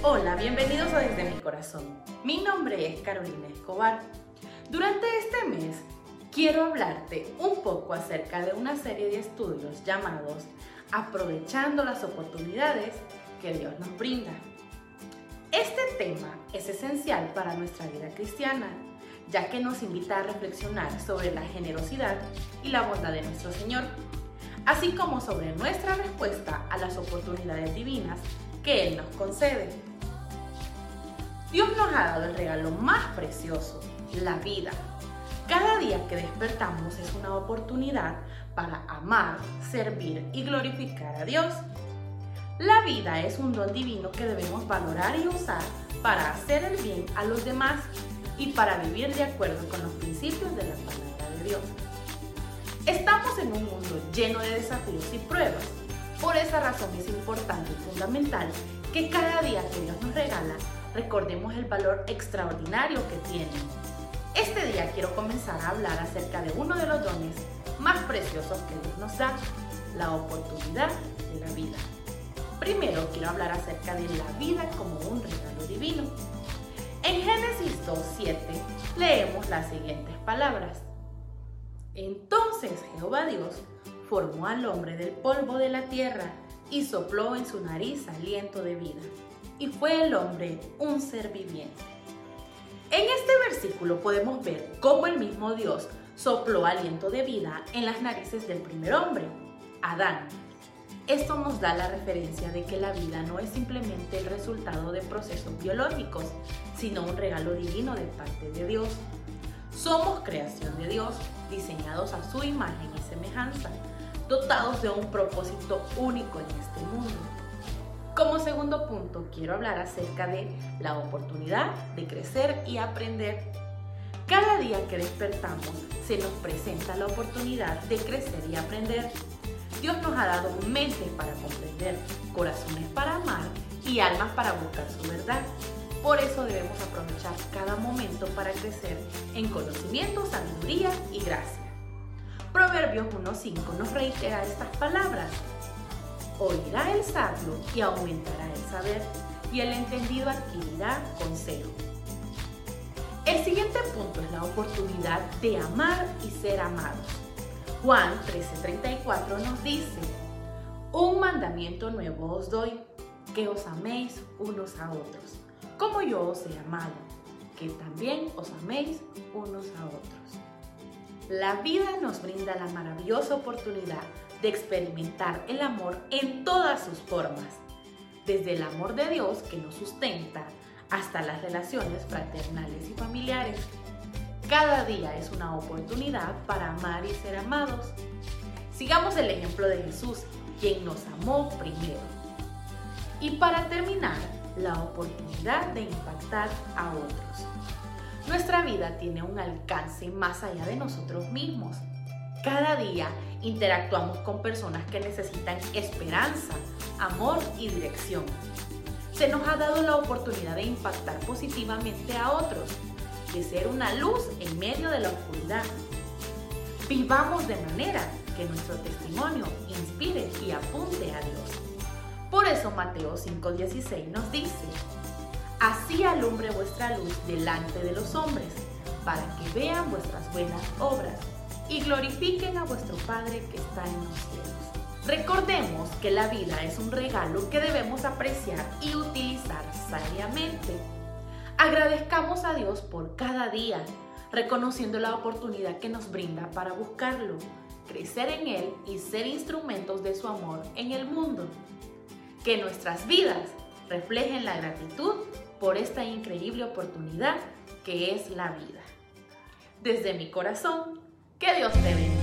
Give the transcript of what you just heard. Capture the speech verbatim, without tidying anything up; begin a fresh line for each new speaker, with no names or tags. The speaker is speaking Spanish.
Hola, bienvenidos a Desde mi Corazón. Mi nombre es Carolina Escobar. Durante este mes quiero hablarte un poco acerca de una serie de estudios llamados Aprovechando las oportunidades que Dios nos brinda. Este tema es esencial para nuestra vida cristiana, ya que nos invita a reflexionar sobre la generosidad y la bondad de nuestro Señor, así como sobre nuestra respuesta a las oportunidades divinas que Él nos concede. Dios nos ha dado el regalo más precioso, la vida. Cada día que despertamos es una oportunidad para amar, servir y glorificar a Dios. La vida es un don divino que debemos valorar y usar para hacer el bien a los demás y para vivir de acuerdo con los principios de la palabra de Dios. Estamos en un mundo lleno de desafíos y pruebas. Por esa razón es importante y fundamental que cada día que Dios nos regala, recordemos el valor extraordinario que tiene. Este día quiero comenzar a hablar acerca de uno de los dones más preciosos que Dios nos da, la oportunidad de la vida. Primero quiero hablar acerca de la vida como un regalo divino. En Génesis dos siete leemos las siguientes palabras. Entonces Jehová Dios formó al hombre del polvo de la tierra y sopló en su nariz aliento de vida. Y fue el hombre un ser viviente. En este versículo podemos ver cómo el mismo Dios sopló aliento de vida en las narices del primer hombre, Adán. Esto nos da la referencia de que la vida no es simplemente el resultado de procesos biológicos, sino un regalo divino de parte de Dios. Somos creación de Dios, diseñados a su imagen y semejanza, dotados de un propósito único en este mundo. Como segundo punto, quiero hablar acerca de la oportunidad de crecer y aprender. Cada día que despertamos, se nos presenta la oportunidad de crecer y aprender. Dios nos ha dado mentes para comprender, corazones para amar y almas para buscar su verdad. Por eso debemos aprovechar cada momento para crecer en conocimiento, sabiduría y gracia. Proverbios uno cinco nos reitera estas palabras. Oirá el sabio y aumentará el saber, y el entendido adquirirá consejo. El siguiente punto es la oportunidad de amar y ser amados. Juan trece treinta y cuatro nos dice, un mandamiento nuevo os doy, que os améis unos a otros, como yo os he amado, que también os améis unos a otros. La vida nos brinda la maravillosa oportunidad de experimentar el amor en todas sus formas, desde el amor de Dios que nos sustenta hasta las relaciones fraternales y familiares. Cada día es una oportunidad para amar y ser amados. Sigamos el ejemplo de Jesús, quien nos amó primero. Y para terminar, la oportunidad de impactar a otros. Nuestra vida tiene un alcance más allá de nosotros mismos. Cada día interactuamos con personas que necesitan esperanza, amor y dirección. Se nos ha dado la oportunidad de impactar positivamente a otros, de ser una luz en medio de la oscuridad. Vivamos de manera que nuestro testimonio inspire y apunte a Dios. Por eso Mateo cinco dieciséis nos dice, así alumbre vuestra luz delante de los hombres, para que vean vuestras buenas obras y glorifiquen a vuestro Padre que está en los cielos. Recordemos que la vida es un regalo que debemos apreciar y utilizar sabiamente. Agradezcamos a Dios por cada día, reconociendo la oportunidad que nos brinda para buscarlo, crecer en Él y ser instrumentos de su amor en el mundo. Que nuestras vidas reflejen la gratitud por esta increíble oportunidad que es la vida. Desde mi corazón, que Dios te bendiga.